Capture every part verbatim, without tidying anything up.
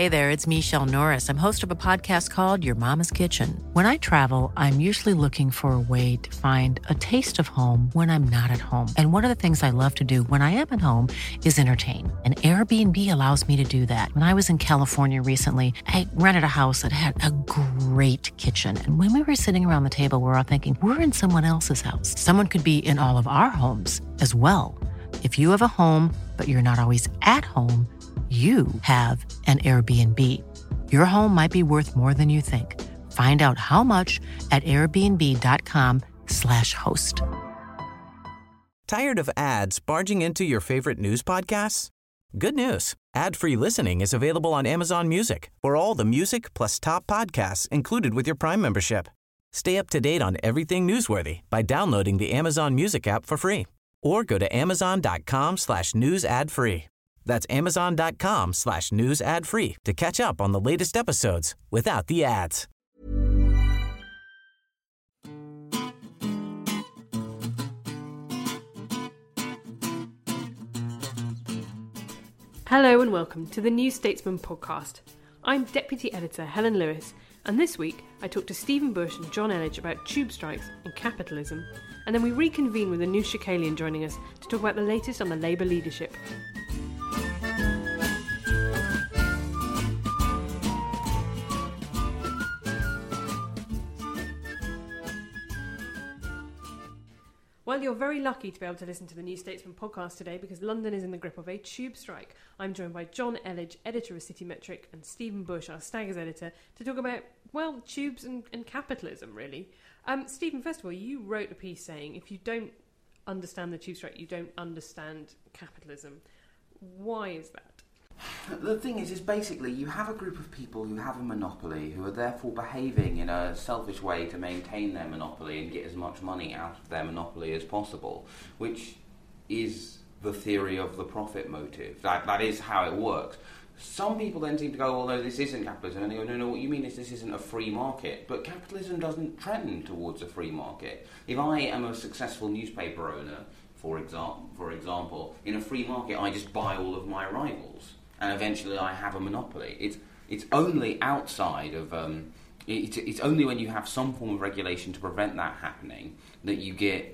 Hey there, it's Michelle Norris. I'm host of a podcast called Your Mama's Kitchen. When I travel, I'm usually looking for a way to find a taste of home when I'm not at home. And one of the things I love to do when I am at home is entertain. And Airbnb allows me to do that. When I was in California recently, I rented a house that had a great kitchen. And when we were sitting around the table, we were all thinking, we're in someone else's house. Someone could be in all of our homes as well. If you have a home, but you're not always at home, you have an Airbnb. Your home might be worth more than you think. Find out how much at airbnb.com slash host. Tired of ads barging into your favorite news podcasts? Good news. Ad-free listening is available on Amazon Music for all the music plus top podcasts included with your Prime membership. Stay up to date on everything newsworthy by downloading the Amazon Music app for free or go to amazon.com slash news ad free. That's amazon.com slash news ad free to catch up on the latest episodes without the ads. Hello and welcome to the New Statesman podcast. I'm Deputy Editor Helen Lewis, and this week I talked to Stephen Bush and John Elledge about tube strikes and capitalism, and then we reconvene with Anoosh Chakelian joining us to talk about the latest on the Labour leadership. Well, you're very lucky to be able to listen to the New Statesman podcast today because London is in the grip of a tube strike. I'm joined by John Elledge, editor of City Metric, and Stephen Bush, our Staggers editor, to talk about, well, tubes and, and capitalism, really. Um, Stephen, first of all, you wrote a piece saying if you don't understand the tube strike, you don't understand capitalism. Why is that? The thing is, is basically you have a group of people who have a monopoly, who are therefore behaving in a selfish way to maintain their monopoly and get as much money out of their monopoly as possible, which is the theory of the profit motive. That that is how it works. Some people then seem to go, well, no, this isn't capitalism. And they go, no, no, what you mean is this isn't a free market. But capitalism doesn't trend towards a free market. If I am a successful newspaper owner, for example, for example, in a free market, I just buy all of my rivals. And eventually I have a monopoly. It's it's only outside of um, it's it's only when you have some form of regulation to prevent that happening that you get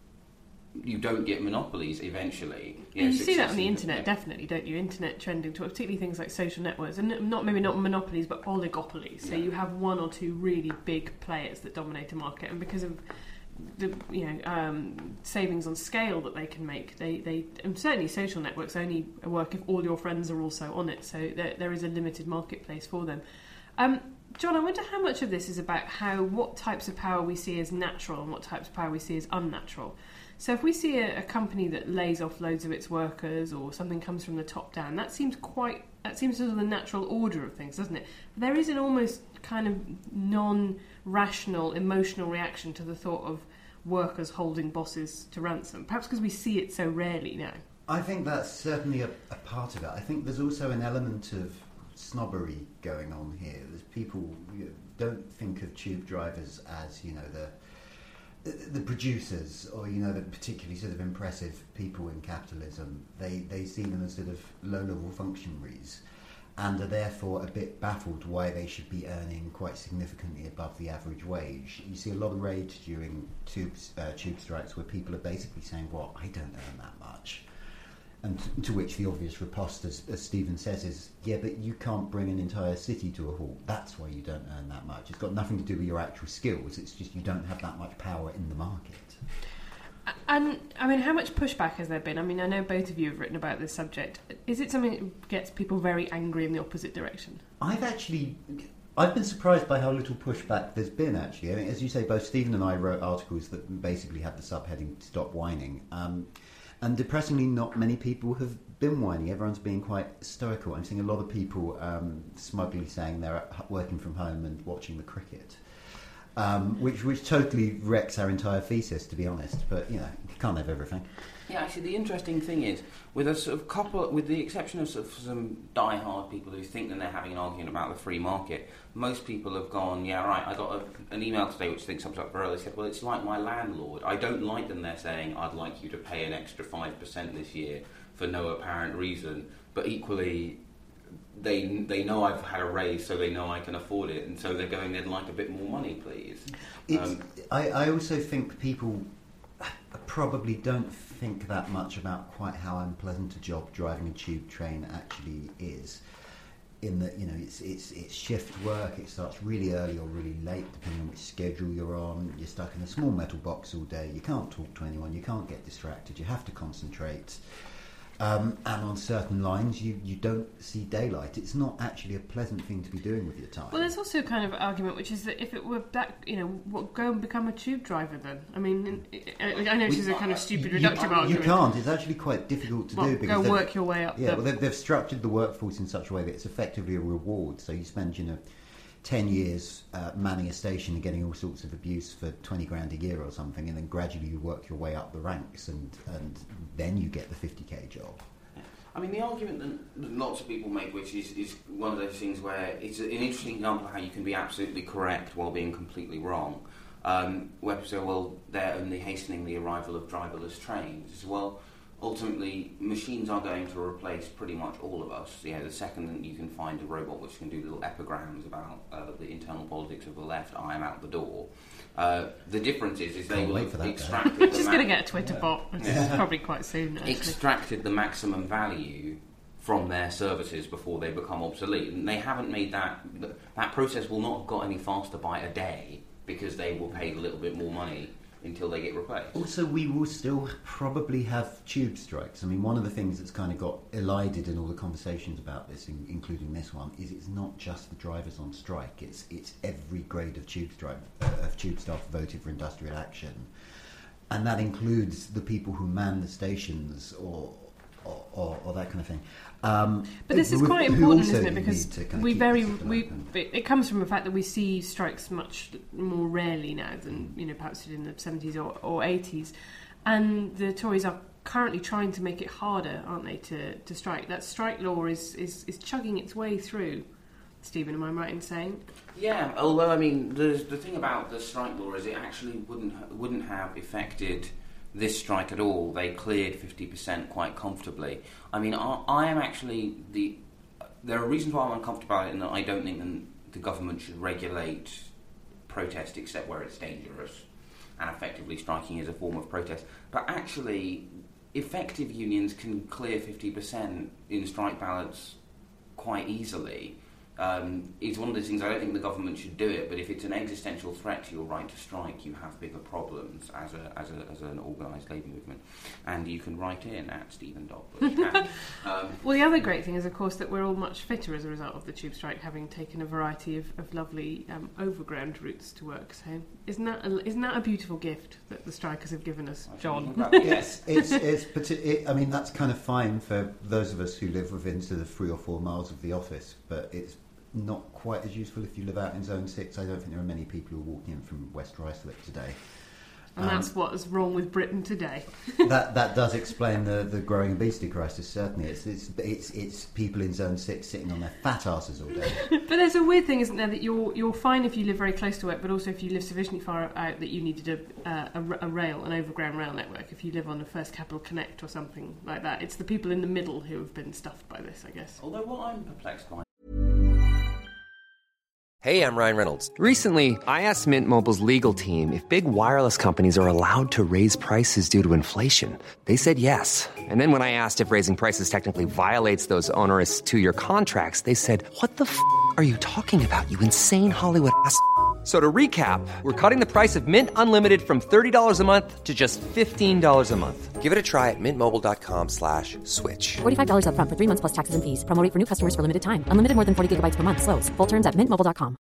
you don't get monopolies eventually. You, know, you see that on the internet, yeah. Definitely, don't you? Internet trending, particularly things like social networks, and not maybe not monopolies, but oligopolies. So yeah. You have one or two really big players that dominate a market, and because of the you know um, savings on scale that they can make, they they and certainly social networks only work if all your friends are also on it. So there there is a limited marketplace for them. Um, John, I wonder how much of this is about how what types of power we see as natural and what types of power we see as unnatural. So if we see a, a company that lays off loads of its workers, or something comes from the top down, that seems quite that seems sort of the natural order of things, doesn't it? But there is an almost kind of non-rational, emotional reaction to the thought of workers holding bosses to ransom, perhaps because we see it so rarely now. I think that's certainly a, a part of it. I think there's also an element of snobbery going on here. There's people you know, don't think of tube drivers as, you know, the, the the producers or, you know, the particularly sort of impressive people in capitalism. They, they see them as sort of low-level functionaries, and are therefore a bit baffled why they should be earning quite significantly above the average wage. You see a lot of rage during tube, uh, tube strikes where people are basically saying, well, I don't earn that much. And to, to which the obvious riposte, as, as Stephen says, is, yeah, but you can't bring an entire city to a halt. That's why you don't earn that much. It's got nothing to do with your actual skills. It's just you don't have that much power in the market. And, I mean, how much pushback has there been? I mean, I know both of you have written about this subject. Is it something that gets people very angry in the opposite direction? I've actually... I've been surprised by how little pushback there's been, actually. I mean, as you say, both Stephen and I wrote articles that basically had the subheading, Stop Whining. Um, and depressingly, not many people have been whining. Everyone's being quite stoical. I'm seeing a lot of people um, smugly saying they're working from home and watching the cricket. Um, which which totally wrecks our entire thesis, to be honest. But, you know, you can't have everything. Yeah, actually, the interesting thing is, with a sort of couple, with the exception of, sort of some die-hard people who think that they're having an argument about the free market, most people have gone, yeah, right, I got a, an email today which thinks something up very early. They said, well, it's like my landlord. I don't like them. They're saying, I'd like you to pay an extra five percent this year for no apparent reason. But equally, they they know I've had a raise, so they know I can afford it, and so they're going, they'd like a bit more money, please. Um, I, I also think people probably don't think that much about quite how unpleasant a job driving a tube train actually is. In that, you know, it's it's it's shift work. It starts really early or really late, depending on which schedule you're on. You're stuck in a small metal box all day. You can't talk to anyone. You can't get distracted. You have to concentrate. Um, and on certain lines, you, you don't see daylight. It's not actually a pleasant thing to be doing with your time. Well, there's also a kind of argument, which is that if it were that, you know, what, go and become a tube driver then. I mean, I know this is a kind of stupid, you, reductive you, argument. You can't. It's actually quite difficult to well, do. Because go work your way up. Yeah, the... well, they've, they've structured the workforce in such a way that it's effectively a reward. So you spend, you know, ten years uh, manning a station and getting all sorts of abuse for twenty grand a year or something, and then gradually you work your way up the ranks, and, and then you get the fifty k job. I mean, the argument that lots of people make, which is, is one of those things where it's an interesting example of how you can be absolutely correct while being completely wrong. Um, where people say, well, they're only hastening the arrival of driverless trains. Well, ultimately, machines are going to replace pretty much all of us. Yeah, the second that you can find a robot which can do little epigrams about uh, the internal politics of the left, I am out the door. Uh, the difference is, is they will have extracted the just ma- going to get a Twitter bot, which yeah. is probably quite soon. Actually. Extracted the maximum value from their services before they become obsolete, and they haven't made that. That process will not have got any faster by a day because they will pay a little bit more money until they get replaced. Also, we will still probably have tube strikes. I mean, one of the things that's kind of got elided in all the conversations about this, in, including this one, is it's not just the drivers on strike. It's it's every grade of tube strike uh, of tube staff voted for industrial action, and that includes the people who man the stations or or, or, or that kind of thing. Um, but this is who, quite who important, also isn't it? Because kind of we very the we it, it comes from the fact that we see strikes much more rarely now than you know perhaps in the seventies or, or eighties, and the Tories are currently trying to make it harder, aren't they, to, to strike? That strike law is, is, is chugging its way through. Stephen, am I right in saying? Yeah, although I mean, the the thing about the strike law is it actually wouldn't ha- wouldn't have affected this strike at all. They cleared fifty percent quite comfortably. I mean, I, I am actually the. There are reasons why I'm uncomfortable about it, and that I don't think the, the government should regulate protest except where it's dangerous, and effectively striking is a form of protest. But actually, effective unions can clear fifty percent in strike ballots quite easily. Um, it's one of those things. I don't think the government should do it, but if it's an existential threat to your right to strike, you have bigger problems as a as a as an organised labour movement, and you can write in at Stephen Dogbridge. um, well, the other great thing is, of course, that we're all much fitter as a result of the tube strike, having taken a variety of, of lovely um, overground routes to work. So, isn't that a, isn't that a beautiful gift that the strikers have given us, John? Yes, it's it's. But it, I mean, that's kind of fine for those of us who live within sort of three or four miles of the office, but it's not quite as useful if you live out in Zone six. I don't think there are many people who are walking in from West Ruislip today. And um, that's what's wrong with Britain today. that that does explain the, the growing obesity crisis, certainly. It's, it's it's it's people in Zone six sitting on their fat asses all day. But there's a weird thing, isn't there, that you're you're fine if you live very close to it, but also if you live sufficiently far out that you needed a, uh, a, a rail, an overground rail network. If you live on the First Capital Connect or something like that, it's the people in the middle who have been stuffed by this, I guess. Although what I'm perplexed by. Hey, I'm Ryan Reynolds. Recently, I asked Mint Mobile's legal team if big wireless companies are allowed to raise prices due to inflation. They said yes. And then when I asked if raising prices technically violates those onerous two-year contracts, they said, what the f*** are you talking about, you insane Hollywood ass f- So to recap, we're cutting the price of Mint Unlimited from thirty dollars a month to just fifteen dollars a month. Give it a try at mintmobile.com slash switch. forty-five dollars up front for three months plus taxes and fees. Promo rate for new customers for limited time. Unlimited more than forty gigabytes per month. Slows full terms at mint mobile dot com.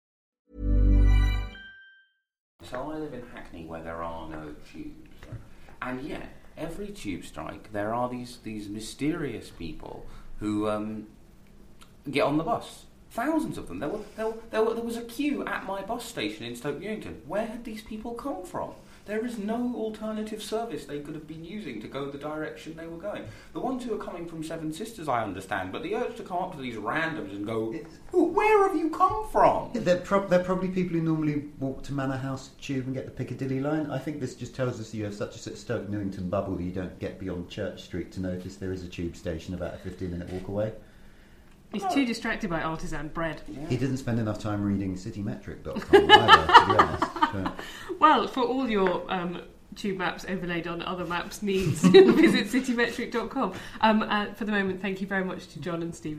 So I live in Hackney where there are no tubes. And yet, every tube strike, there are these, these mysterious people who um, get on the bus. Thousands of them. There, were, there, were, there, were, there was a queue at my bus station in Stoke Newington. Where had these people come from? There is no alternative service they could have been using to go the direction they were going. The ones who are coming from Seven Sisters, I understand, but the urge to come up to these randoms and go, where have you come from? They're, pro- they're probably people who normally walk to Manor House Tube and get the Piccadilly line. I think this just tells us you have such a sort of Stoke Newington bubble that you don't get beyond Church Street to notice there is a tube station about a fifteen minute walk away. He's too distracted by artisan bread. Yeah. He didn't spend enough time reading citymetric dot com either, to be honest. But Well, for all your um, tube maps overlaid on other maps needs, visit citymetric dot com. Um, uh, for the moment, thank you very much to John and Stephen.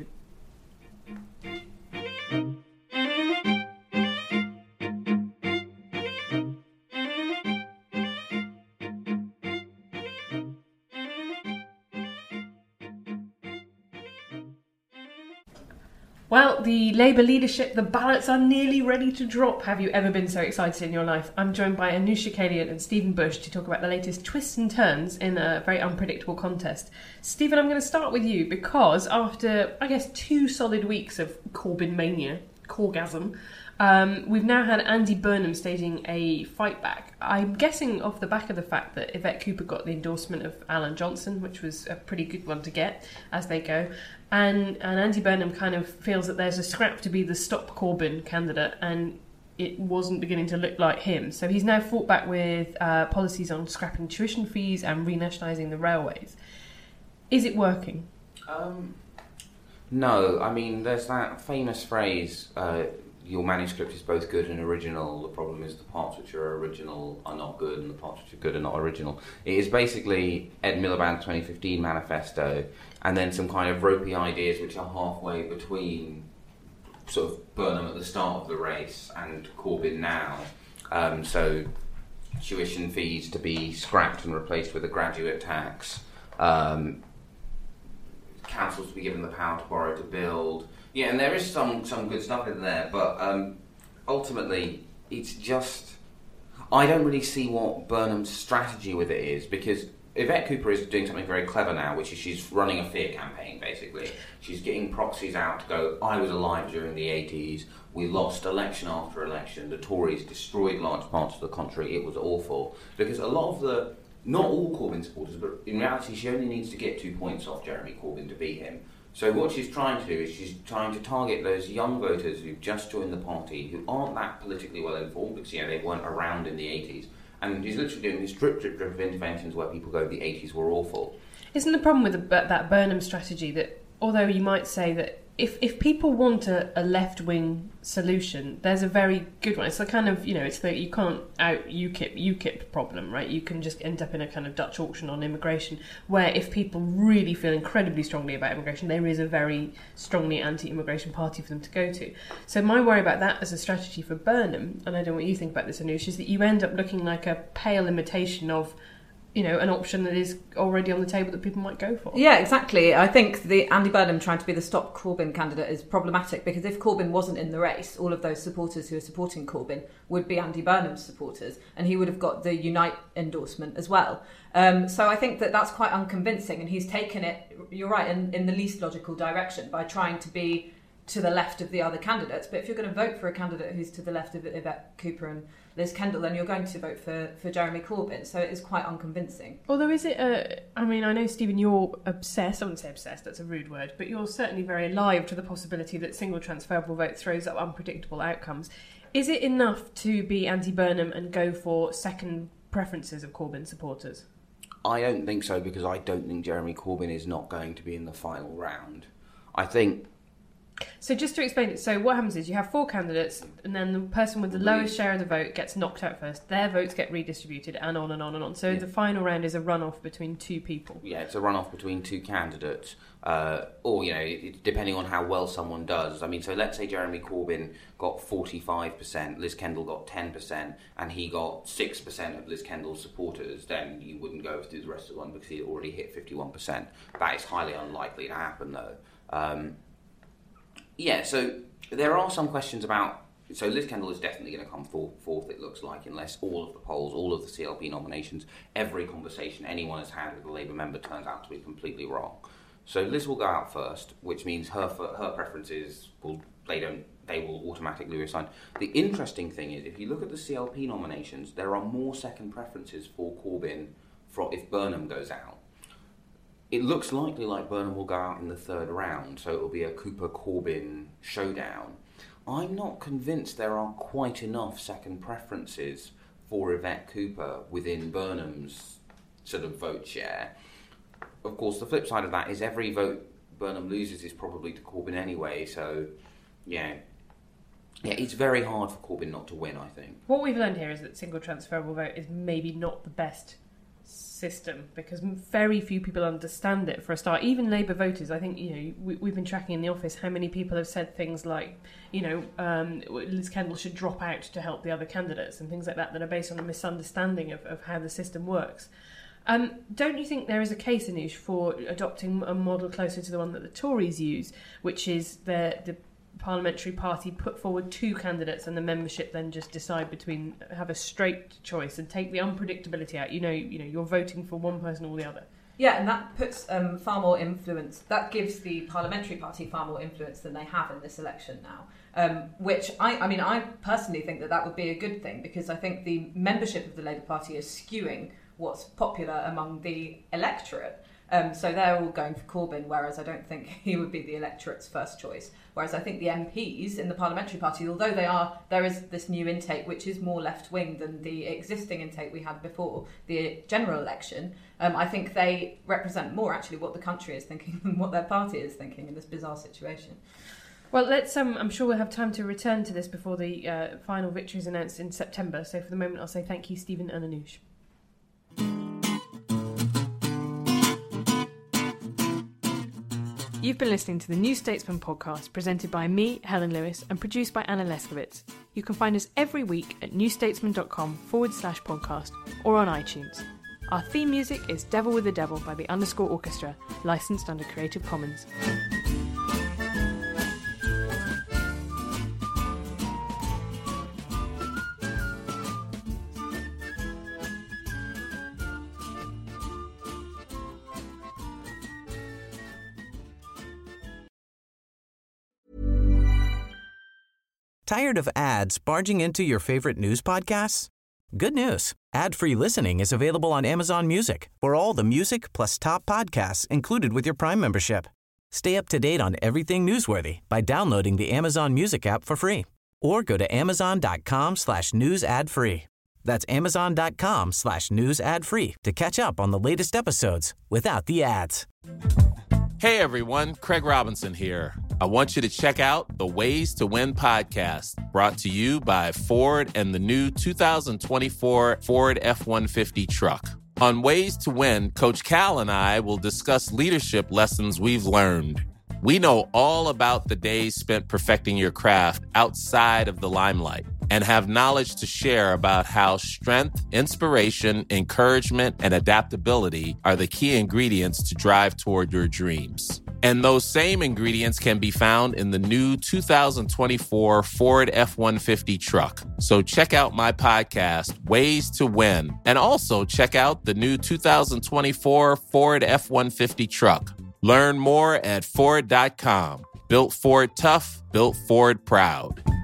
Well, the Labour leadership, the ballots are nearly ready to drop. Have you ever been so excited in your life? I'm joined by Anooshka Kalyan and Stephen Bush to talk about the latest twists and turns in a very unpredictable contest. Stephen, I'm going to start with you because after, I guess, two solid weeks of Corbyn mania, Corgasm, um, we've now had Andy Burnham staging a fight back. I'm guessing off the back of the fact that Yvette Cooper got the endorsement of Alan Johnson, which was a pretty good one to get as they go. And, and Andy Burnham kind of feels that there's a scrap to be the Stop Corbyn candidate, and it wasn't beginning to look like him. So he's now fought back with uh, policies on scrapping tuition fees and renationalising the railways. Is it working? Um, no, I mean, there's that famous phrase, uh, your manuscript is both good and original. The problem is the parts which are original are not good and the parts which are good are not original. It is basically Ed Miliband's twenty fifteen manifesto and then some kind of ropey ideas which are halfway between sort of Burnham at the start of the race and Corbyn now. Um, so tuition fees to be scrapped and replaced with a graduate tax. Um, councils to be given the power to borrow to build. Yeah, and there is some, some good stuff in there, but um, ultimately it's just... I don't really see what Burnham's strategy with it is, because Yvette Cooper is doing something very clever now, which is she's running a fear campaign, basically. She's getting proxies out to go, I was alive during the eighties, we lost election after election, the Tories destroyed large parts of the country, it was awful. Because a lot of the... Not all Corbyn supporters, but in reality she only needs to get two points off Jeremy Corbyn to beat him. So what she's trying to do is she's trying to target those young voters who've just joined the party, who aren't that politically well informed, because you know, they weren't around in the eighties. And she's literally doing these drip, drip, drip of interventions where people go, the eighties were awful. Isn't the problem with the, that Burnham strategy that, although you might say that if, if people want a, a left-wing solution, there's a very good one. It's the kind of, you know, it's the, you can't out UKIP, UKIP problem, right? You can just end up in a kind of Dutch auction on immigration, where if people really feel incredibly strongly about immigration, there is a very strongly anti-immigration party for them to go to. So my worry about that as a strategy for Burnham, and I don't know what you think about this, Anoosh, is that you end up looking like a pale imitation of, you know, an option that is already on the table that people might go for. Yeah, exactly. I think the Andy Burnham trying to be the Stop Corbyn candidate is problematic, because if Corbyn wasn't in the race, all of those supporters who are supporting Corbyn would be Andy Burnham's supporters, and he would have got the Unite endorsement as well. Um, so I think that that's quite unconvincing, and he's taken it, you're right, in, in the least logical direction by trying to be to the left of the other candidates. But if you're going to vote for a candidate who's to the left of Yvette Cooper and Liz Kendall, then you're going to vote for, for Jeremy Corbyn. So it is quite unconvincing. Although is it a... I mean, I know, Stephen, you're obsessed. I wouldn't say obsessed, that's a rude word. But you're certainly very alive to the possibility that single transferable vote throws up unpredictable outcomes. Is it enough to be anti-Burnham and go for second preferences of Corbyn supporters? I don't think so, because I don't think Jeremy Corbyn is not going to be in the final round. I think... So just to explain it, so what happens is you have four candidates, and then the person with the lowest share of the vote gets knocked out first. Their votes get redistributed, and on and on and on. So yeah. The final round is a runoff between two people. Yeah, it's a runoff between two candidates, uh, or, you know, it, depending on how well someone does. I mean, so let's say Jeremy Corbyn got forty-five percent, Liz Kendall got ten percent, and he got six percent of Liz Kendall's supporters, then you wouldn't go through the rest of the one because he already hit fifty-one percent. That is highly unlikely to happen, though. Um, Yeah, so there are some questions about... So Liz Kendall is definitely going to come forth, forth, it looks like, unless all of the polls, all of the C L P nominations, every conversation anyone has had with a Labour member turns out to be completely wrong. So Liz will go out first, which means her her preferences will they don't they will automatically resign. The interesting thing is, if you look at the C L P nominations, there are more second preferences for Corbyn for if Burnham goes out. It looks likely like Burnham will go out in the third round, so it will be a Cooper-Corbyn showdown. I'm not convinced there are quite enough second preferences for Yvette Cooper within Burnham's sort of vote share. Of course, the flip side of that is every vote Burnham loses is probably to Corbyn anyway, so, yeah. Yeah, it's very hard for Corbyn not to win, I think. What we've learned here is that single transferable vote is maybe not the best system, because very few people understand it for a start. Even Labour voters, I think, you know, we, we've been tracking in the office how many people have said things like, you know, um, Liz Kendall should drop out to help the other candidates and things like that that are based on a misunderstanding of, of how the system works. Um, don't you think there is a case, Anoosh, for adopting a model closer to the one that the Tories use, which is the the parliamentary party put forward two candidates and the membership then just decide between, have a straight choice and take the unpredictability out? You know, you know, you're voting for one person or the other. Yeah, and that puts um, far more influence. That gives the parliamentary party far more influence than they have in this election now. Um, which I, I mean, I personally think that that would be a good thing, because I think the membership of the Labour Party is skewing what's popular among the electorate. Um, so they're all going for Corbyn, whereas I don't think he would be the electorate's first choice. Whereas I think the M Ps in the parliamentary party, although they are, there is this new intake which is more left-wing than the existing intake we had before the general election, um, I think they represent more actually what the country is thinking than what their party is thinking in this bizarre situation. Well, let's. Um, I'm sure we'll have time to return to this before the uh, final victory is announced in September. So for the moment, I'll say thank you, Stephen and Anoosh. You've been listening to the New Statesman podcast, presented by me, Helen Lewis, and produced by Anna Leskowitz. You can find us every week at newstatesman.com forward slash podcast or on iTunes. Our theme music is Devil with the Devil by the Underscore Orchestra, licensed under Creative Commons. Tired of ads barging into your favorite news podcasts? Good news. Ad-free listening is available on Amazon Music for all the music plus top podcasts included with your Prime membership. Stay up to date on everything newsworthy by downloading the Amazon Music app for free or go to amazon.com slash news ad free. That's amazon.com slash news ad free to catch up on the latest episodes without the ads. Hey everyone, Craig Robinson here. I want you to check out the Ways to Win podcast, brought to you by Ford and the new two thousand twenty-four Ford F one fifty truck. On Ways to Win, Coach Cal and I will discuss leadership lessons we've learned. We know all about the days spent perfecting your craft outside of the limelight and have knowledge to share about how strength, inspiration, encouragement, and adaptability are the key ingredients to drive toward your dreams. And those same ingredients can be found in the new two thousand twenty-four Ford F one fifty truck. So check out my podcast, Ways to Win, and also check out the new two thousand twenty-four Ford F one fifty truck. Learn more at Ford dot com. Built Ford tough, built Ford proud.